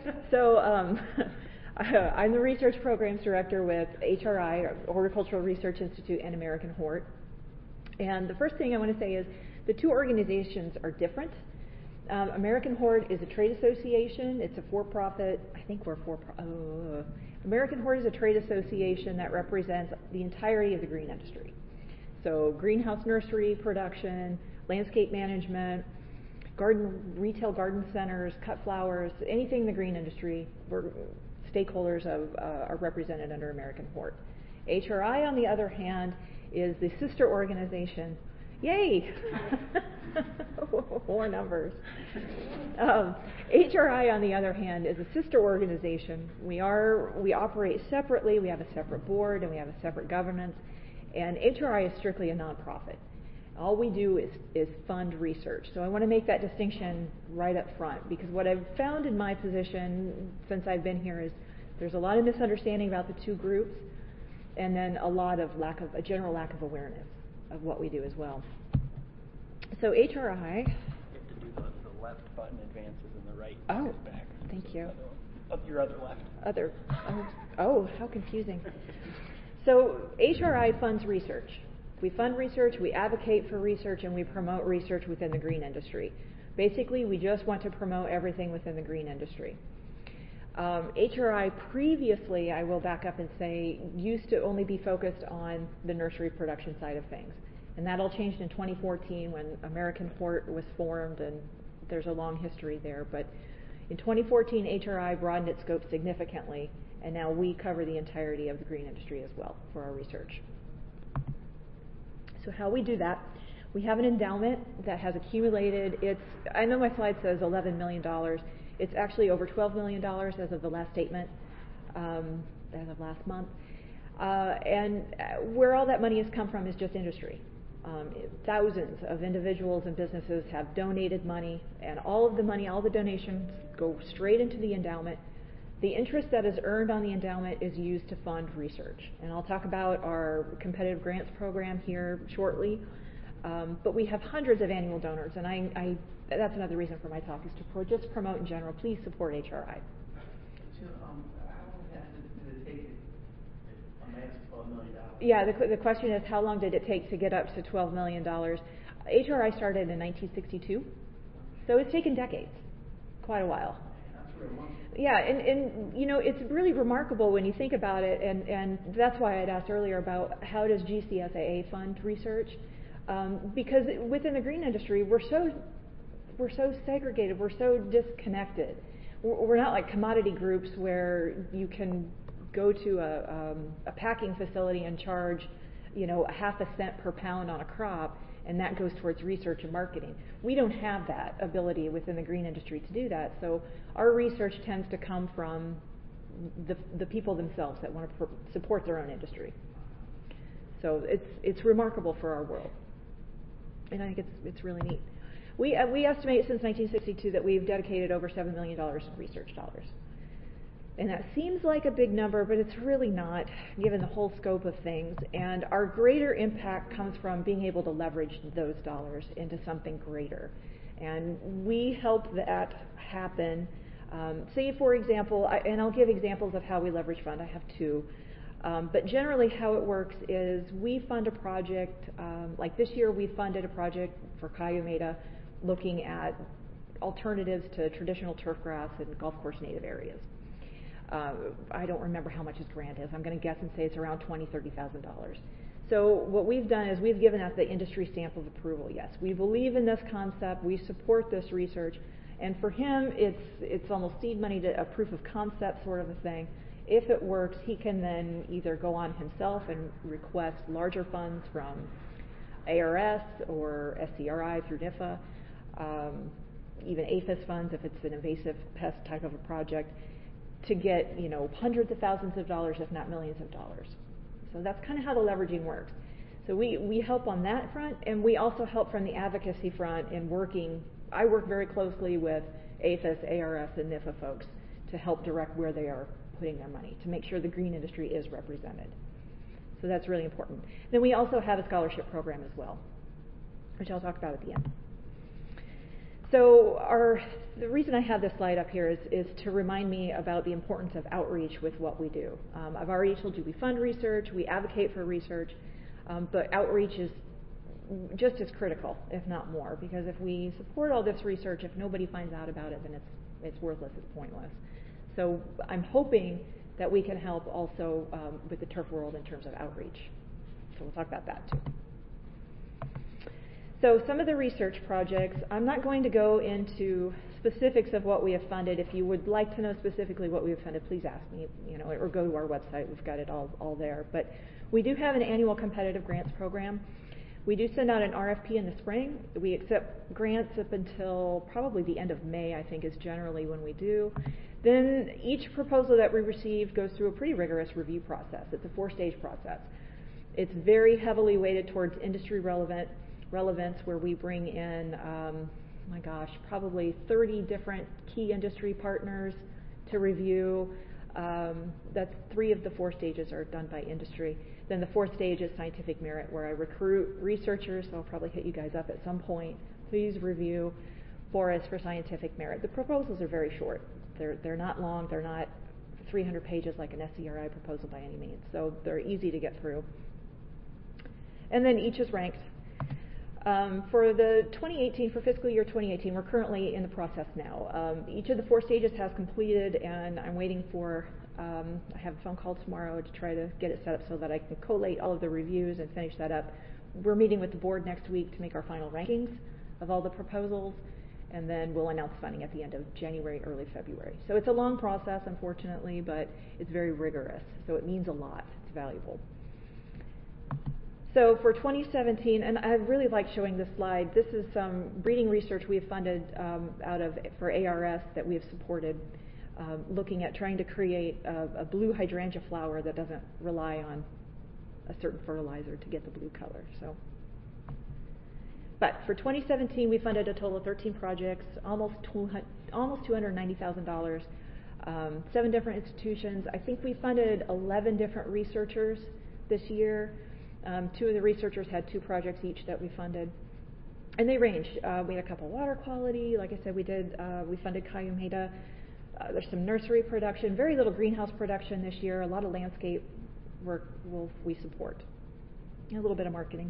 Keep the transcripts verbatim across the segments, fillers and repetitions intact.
So um, I'm the research programs director with H R I, Horticultural Research Institute, and American Hort. And the first thing I want to say is the two organizations are different. Um, American Hort is a trade association. It's a for-profit, I think we're for, uh, American Hort is a trade association that represents the entirety of the green industry. So greenhouse nursery production, landscape management, garden, retail garden centers, cut flowers, anything in the green industry, we're, stakeholders of, uh, are represented under American Hort. H R I, on the other hand, is the sister organization. Yay! More numbers. Um, H R I, on the other hand, is a sister organization. We are we operate separately. We have a separate board and we have a separate governance. And H R I is strictly a nonprofit. All we do is, is fund research. So I want to make that distinction right up front, because what I've found in my position since I've been here is there's a lot of misunderstanding about the two groups, and then a lot of lack of a general lack of awareness of what we do as well. So H R I. You have to do the, the left button advances and the right oh, goes back. Thank so you. Other, your other left. Other. Oh, oh, how confusing. So H R I funds research. We fund research, we advocate for research, and we promote research within the green industry. Basically, we just want to promote everything within the green industry. Um, H R I previously, I will back up and say, used to only be focused on the nursery production side of things. And that all changed in twenty fourteen when American Hort was formed, and there's a long history there. But in twenty fourteen, H R I broadened its scope significantly, and now we cover the entirety of the green industry as well for our research. So how we do that, we have an endowment that has accumulated, it's, I know my slide says eleven million dollars. It's actually over twelve million dollars as of the last statement, um, as of last month. Uh, and where all that money has come from is just industry. Um, thousands of individuals and businesses have donated money, and all of the money, all the donations go straight into the endowment. The interest that is earned on the endowment is used to fund research. And I'll talk about our competitive grants program here shortly. Um, but we have hundreds of annual donors, and I, I, that's another reason for my talk, is to pro just promote in general. Please support H R I. So, um, how long did it take to amass twelve million dollars? Yeah, the, the question is, how long did it take to get up to twelve million dollars? H R I started in nineteen sixty-two, so it's taken decades, quite a while. Yeah, and, and you know, it's really remarkable when you think about it, and, and that's why I'd asked earlier about how does G C S A A fund research, um, because within the green industry, we're so, we're so segregated, we're so disconnected. We're, we're not like commodity groups where you can go to a, um, a packing facility and charge, you know, a half a cent per pound on a crop, and that goes towards research and marketing. We don't have that ability within the green industry to do that, so our research tends to come from the, the people themselves that want to pr- support their own industry. So it's it's remarkable for our world, and I think it's it's really neat. We uh, we estimate since nineteen sixty-two that we've dedicated over seven million dollars in research dollars. And that seems like a big number, but it's really not, given the whole scope of things. And our greater impact comes from being able to leverage those dollars into something greater. And we help that happen. Um, say, for example, I, and I'll give examples of how we leverage fund. I have two. Um, but generally how it works is we fund a project, um, like this year we funded a project for Cayo Meda looking at alternatives to traditional turf grass in golf course native areas. Uh, I don't remember how much his grant is. I'm going to guess and say it's around twenty thousand dollars, thirty thousand dollars. So what we've done is we've given that the industry stamp of approval. Yes, we believe in this concept. We support this research. And for him, it's it's almost seed money to a proof of concept sort of a thing. If it works, he can then either go on himself and request larger funds from A R S or S C R I through N I F A, um, even A P H I S funds if it's an invasive pest type of a project, to get, you know, hundreds of thousands of dollars, if not millions of dollars. So that's kind of how the leveraging works. So we, we help on that front, and we also help from the advocacy front in working. I work very closely with A P H I S, A R S, and N I F A folks to help direct where they are putting their money, to make sure the green industry is represented. So that's really important. Then we also have a scholarship program as well, which I'll talk about at the end. So our, the reason I have this slide up here is, is to remind me about the importance of outreach with what we do. Um, I've already told you we fund research, we advocate for research, um, but outreach is just as critical, if not more, because if we support all this research, if nobody finds out about it, then it's, it's worthless, it's pointless. So I'm hoping that we can help also um, with the turf world in terms of outreach. So we'll talk about that too. So some of the research projects, I'm not going to go into specifics of what we have funded. If you would like to know specifically what we have funded, please ask me, you know, or go to our website. We've got it all, all there. But we do have an annual competitive grants program. We do send out an R F P in the spring. We accept grants up until probably the end of May, I think, is generally when we do. Then each proposal that we receive goes through a pretty rigorous review process. It's a four-stage process. It's very heavily weighted towards industry relevant relevance, where we bring in, um, my gosh, probably thirty different key industry partners to review. Um, that's three of the four stages are done by industry. Then the fourth stage is scientific merit, where I recruit researchers. So I'll probably hit you guys up at some point. Please review for us for scientific merit. The proposals are very short. They're they're not long. They're not three hundred pages like an S C R I proposal by any means. So they're easy to get through. And then each is ranked. Um, for the twenty eighteen, for fiscal year twenty eighteen, we're currently in the process now. Um, each of the four stages has completed, and I'm waiting for, um, I have a phone call tomorrow to try to get it set up so that I can collate all of the reviews and finish that up. We're meeting with the board next week to make our final rankings of all the proposals, and then we'll announce funding at the end of January, early February. So it's a long process, unfortunately, but it's very rigorous, so it means a lot. It's valuable. So for twenty seventeen, and I really like showing this slide, this is some breeding research we have funded um, out of for A R S that we have supported, um, looking at trying to create a, a blue hydrangea flower that doesn't rely on a certain fertilizer to get the blue color. So, but for twenty seventeen, we funded a total of thirteen projects, almost two hundred ninety thousand dollars, um, seven different institutions. I think we funded eleven different researchers this year. Um, two of the researchers had two projects each that we funded, and they ranged. Uh, we had a couple water quality, like I said, we did. Uh, we funded Cayumeda. Uh, there's some nursery production, very little greenhouse production this year. A lot of landscape work will we support, and a little bit of marketing.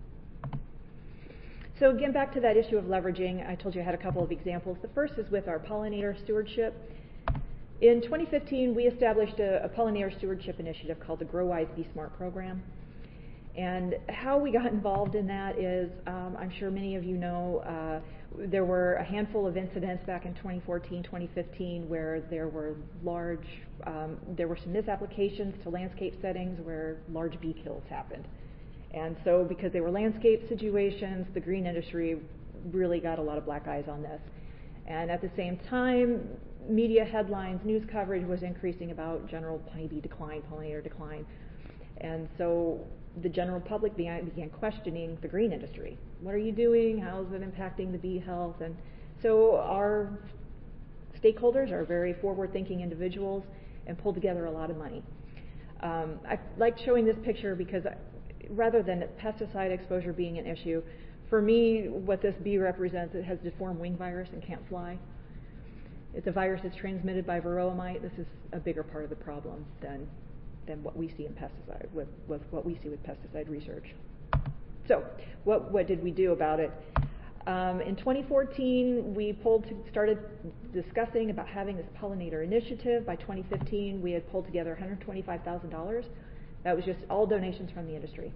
So again, back to that issue of leveraging. I told you I had a couple of examples. The first is with our pollinator stewardship. In twenty fifteen, we established a, a pollinator stewardship initiative called the Grow Wise Be Smart program. And how we got involved in that is, um, I'm sure many of you know, uh, there were a handful of incidents back in twenty fourteen, twenty fifteen where there were large, um, there were some misapplications to landscape settings where large bee kills happened. And so because they were landscape situations, the green industry really got a lot of black eyes on this. And at the same time, media headlines, news coverage was increasing about general honeybee decline, pollinator decline. And so the general public began, began questioning the green industry. What are you doing? How is it impacting the bee health? And so our stakeholders are very forward-thinking individuals and pulled together a lot of money. Um, I like showing this picture because I, rather than pesticide exposure being an issue, for me, what this bee represents, it has deformed wing virus and can't fly. It's a virus that's transmitted by varroa mite. This is a bigger part of the problem than than what we see in pesticide, with, with what we see with pesticide research. So, what, what did we do about it? Um, in twenty fourteen, we pulled to, started discussing about having this pollinator initiative. By twenty fifteen, we had pulled together one hundred twenty-five thousand dollars. That was just all donations from the industry.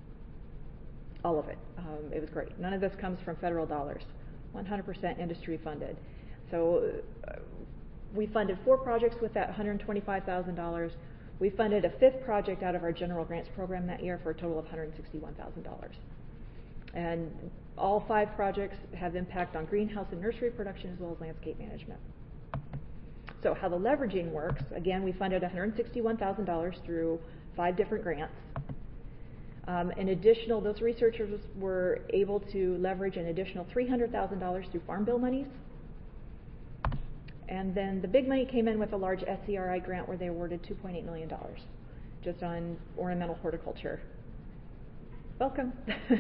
All of it. Um, it was great. None of this comes from federal dollars. one hundred percent industry funded. So, uh, we funded four projects with that one hundred twenty-five thousand dollars. We funded a fifth project out of our general grants program that year for a total of one hundred sixty-one thousand dollars. And all five projects have impact on greenhouse and nursery production as well as landscape management. So how the leveraging works, again, we funded one hundred sixty-one thousand dollars through five different grants. Um, an additional, those researchers were able to leverage an additional three hundred thousand dollars through Farm Bill monies. And then the big money came in with a large S C R I grant where they awarded two point eight million dollars just on ornamental horticulture. Welcome.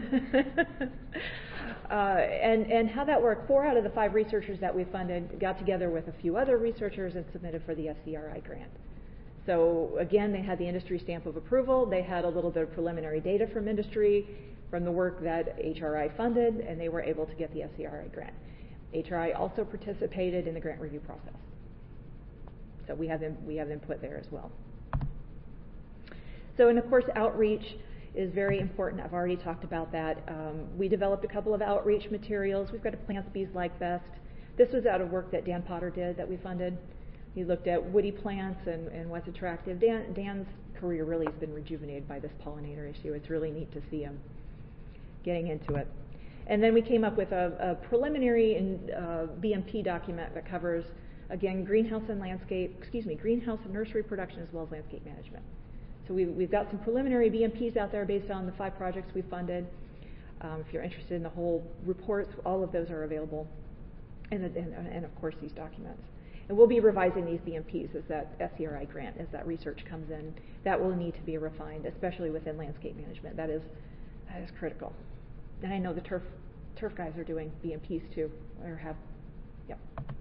uh, and, and how that worked, four out of the five researchers that we funded got together with a few other researchers and submitted for the S C R I grant. So again, they had the industry stamp of approval, they had a little bit of preliminary data from industry, from the work that H R I funded, and they were able to get the S C R I grant. H R I also participated in the grant review process. So we have, in, we have input there as well. So, and of course, outreach is very important. I've already talked about that. Um, we developed a couple of outreach materials. We've got a Plants Bees Like Best. This was out of work that Dan Potter did that we funded. He looked at woody plants and, and what's attractive. Dan, Dan's career really has been rejuvenated by this pollinator issue. It's really neat to see him getting into it. And then we came up with a, a preliminary in, uh, B M P document that covers, again, greenhouse and landscape, excuse me, greenhouse and nursery production as well as landscape management. So we've, we've got some preliminary B M Ps out there based on the five projects we funded. Um, if you're interested in the whole reports, all of those are available, and, and, and of course these documents. And we'll be revising these B M Ps as that S C R I grant, as that research comes in. That will need to be refined, especially within landscape management. That is, that is critical. And I know the turf turf guys are doing B M Ps too, or have, yep.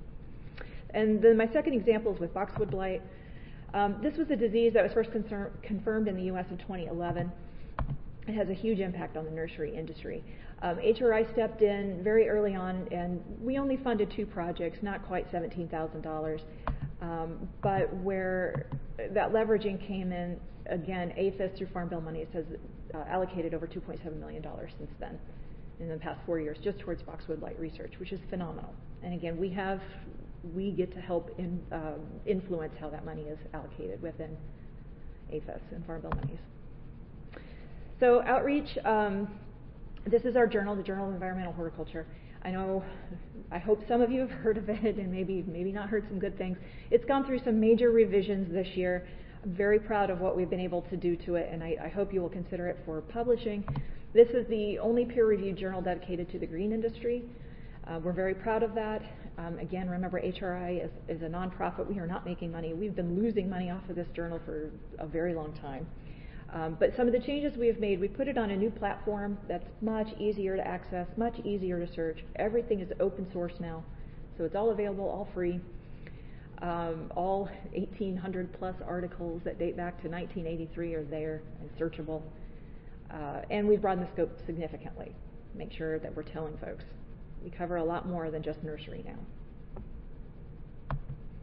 And then my second example is with boxwood blight. Um, this was a disease that was first concern, confirmed in the U S in twenty eleven. It has a huge impact on the nursery industry. Um, H R I stepped in very early on, and we only funded two projects, not quite seventeen thousand dollars. Um, but where that leveraging came in, again, A P H I S through Farm Bill money has uh, allocated over two point seven million dollars since then, in the past four years, just towards boxwood blight research, which is phenomenal. And again, we have, we get to help in, uh, influence how that money is allocated within A P H I S and Farm Bill monies. So outreach, um, this is our journal, the Journal of Environmental Horticulture. I know, I hope some of you have heard of it and maybe maybe not heard some good things. It's gone through some major revisions this year. I'm very proud of what we've been able to do to it, and I, I hope you will consider it for publishing. This is the only peer-reviewed journal dedicated to the green industry. Uh, we're very proud of that. Um, again, remember, H R I is, is a nonprofit. We are not making money. We've been losing money off of this journal for a very long time. Um, but some of the changes we have made, we put it on a new platform that's much easier to access, much easier to search. Everything is open source now, so it's all available, all free. Um, all eighteen hundred plus articles that date back to nineteen eighty-three are there and searchable. Uh, and we've broadened the scope significantly. Make sure that we're telling folks. We cover a lot more than just nursery now.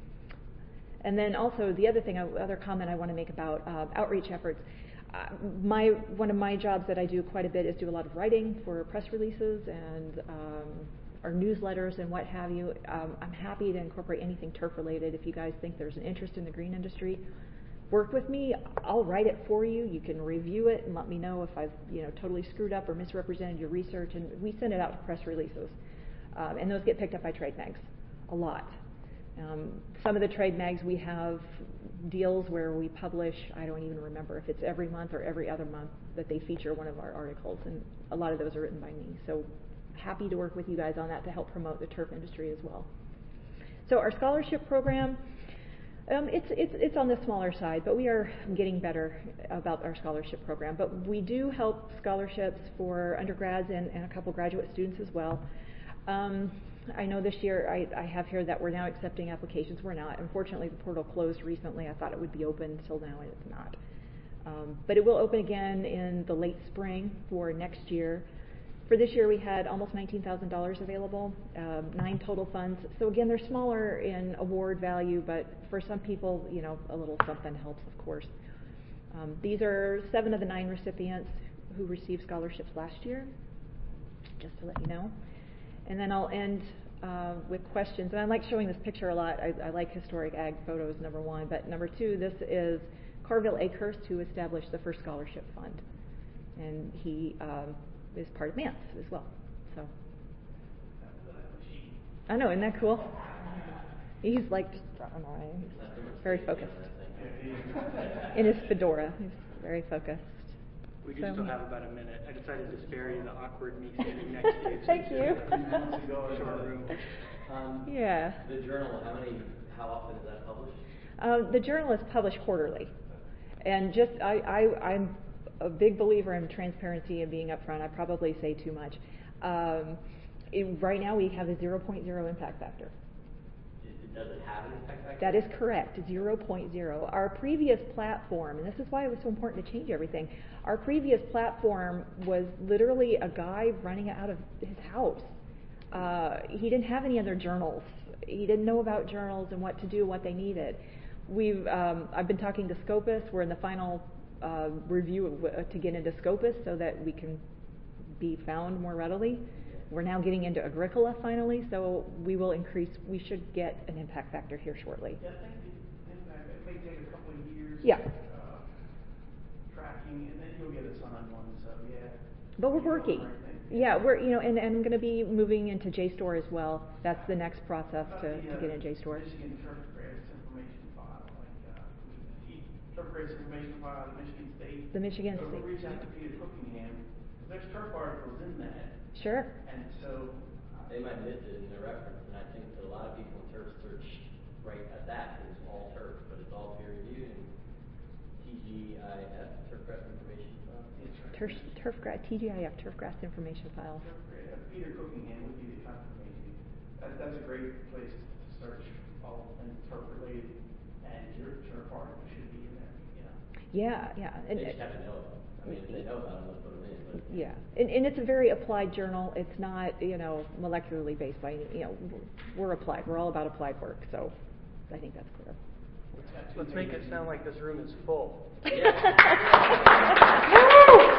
And then also the other thing, other comment I want to make about uh, outreach efforts. Uh, my one of my jobs that I do quite a bit is do a lot of writing for press releases and um, our newsletters and what have you. Um, I'm happy to incorporate anything turf related. If you guys think there's an interest in the green industry, work with me. I'll write it for you. You can review it and let me know if I've you know totally screwed up or misrepresented your research. And we send it out to press releases, um, and those get picked up by trade mags a lot. Um, some of the trade mags we have deals where we publish, I don't even remember if it's every month or every other month that they feature one of our articles, and a lot of those are written by me. So happy to work with you guys on that to help promote the turf industry as well. So our scholarship program, um, it's, it's, it's on the smaller side, but we are getting better about our scholarship program. But we do help scholarships for undergrads and, and a couple graduate students as well. Um, I know this year I, I have here that we're now accepting applications. We're not. Unfortunately, the portal closed recently. I thought it would be open until now, and it's not. Um, but it will open again in the late spring for next year. For this year, we had almost nineteen thousand dollars available, um, nine total funds. So again, they're smaller in award value, but for some people, you know, a little something helps, of course. Um, these are seven of the nine recipients who received scholarships last year, just to let you know. And then I'll end uh, with questions. And I like showing this picture a lot. I, I like historic ag photos, number one. But number two, this is Carville Akehurst, who established the first scholarship fund. And he um, is part of M A N S as well. So I know, isn't that cool? He's like, just, I don't know, he's very focused. In his fedora, he's very focused. We do so, still have about a minute. I decided to spare you the awkward me standing next to you. Thank you. Short room. Um, yeah. The journal, how many, how often is that published? Uh, the journal is published quarterly. And just, I, I, I'm a big believer in transparency and being upfront. I probably say too much. Um, it, right now we have a zero point zero impact factor. It, does it have an impact factor? That is correct, zero point zero. Our previous platform, and this is why it was so important to change everything, our previous platform was literally a guy running it out of his house. Uh, he didn't have any other journals. He didn't know about journals and what to do, what they needed. We've, um, I've been talking to Scopus. We're in the final uh, review of, uh, to get into Scopus so that we can be found more readily. We're now getting into Agricola finally, so we will increase, we should get an impact factor here shortly. Yeah, I think the impact, it may take a couple of years. Yeah. Uh, tracking, and then you'll get us on one, so yeah. But we're You're working. doing the right thing. Yeah, we're, you know, and, and I'm going to be moving into JSTOR as well. That's the next process About to, the, to uh, get in JSTOR. Michigan Turfgrass information file, like, uh, the Turfgrass information file, the Michigan State. The Michigan So State. we'll reach out to Peter Cookingham, because there's turf articles in that, Sure. and so. uh, They might miss it in the reference, and I think that a lot of people in turf search right at that, it's all turf, but it's all peer reviewed and T G I F, Turfgrass Information File. That's right. Turf, turfgrass, T G I F, Turfgrass Information Files. Turfgrass, uh, Peter Cookingham would be the confirmation. That, that's a great place to search all things turf related, and your turf article should be in there, you know. Yeah, yeah. And, They just have to know about them. I mean, if they know about them, let's put them in, but. yeah, and, and it's a very applied journal. It's not, you know, molecularly based by any, you know, we're applied. We're all about applied work, so I think that's clear. Let's make it sound like this room is full. Yeah.